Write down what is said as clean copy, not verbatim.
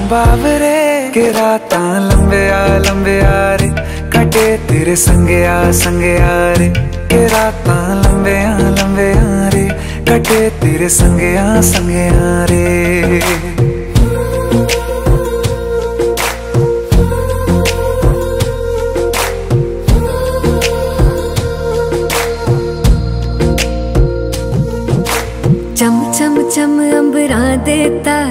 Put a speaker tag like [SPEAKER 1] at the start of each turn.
[SPEAKER 1] बाबरे के रातां लंबे आ रे कटे तेरे संगे आ रे के रातां लंबे आ रे कटे तेरे संगे आ रे।